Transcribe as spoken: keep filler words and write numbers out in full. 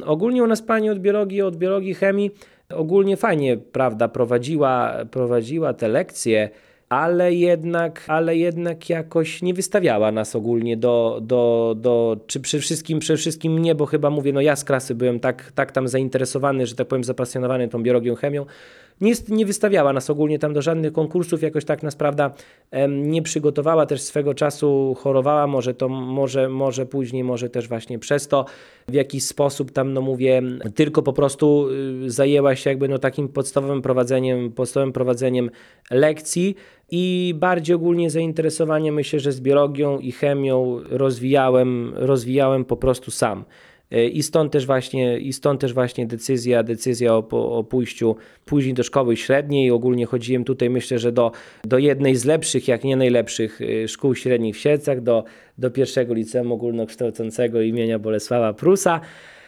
Ogólnie u nas pani od biologii, od biologii, chemii ogólnie fajnie, prawda, prowadziła, prowadziła te lekcje, ale jednak, ale jednak jakoś nie wystawiała nas ogólnie do, do, do czy przy wszystkim, przy wszystkim nie, bo chyba mówię, no ja z klasy byłem tak, tak tam zainteresowany, że tak powiem zapasjonowany tą biologią, chemią. Nie, nie wystawiała nas ogólnie tam do żadnych konkursów, jakoś tak nas, prawda, nie przygotowała, też swego czasu chorowała, może to, może, może później, może też właśnie przez to w jakiś sposób tam, no mówię, tylko po prostu zajęła się jakby no takim podstawowym prowadzeniem, podstawowym prowadzeniem lekcji i bardziej ogólnie zainteresowanie myślę, że z biologią i chemią rozwijałem, rozwijałem po prostu sam. I stąd też właśnie, i stąd też właśnie decyzja, decyzja o, o pójściu później do szkoły średniej. Ogólnie chodziłem tutaj myślę, że do, do jednej z lepszych, jak nie najlepszych szkół średnich w Siedlcach, do, do pierwszego liceum ogólnokształcącego imienia Bolesława Prusa.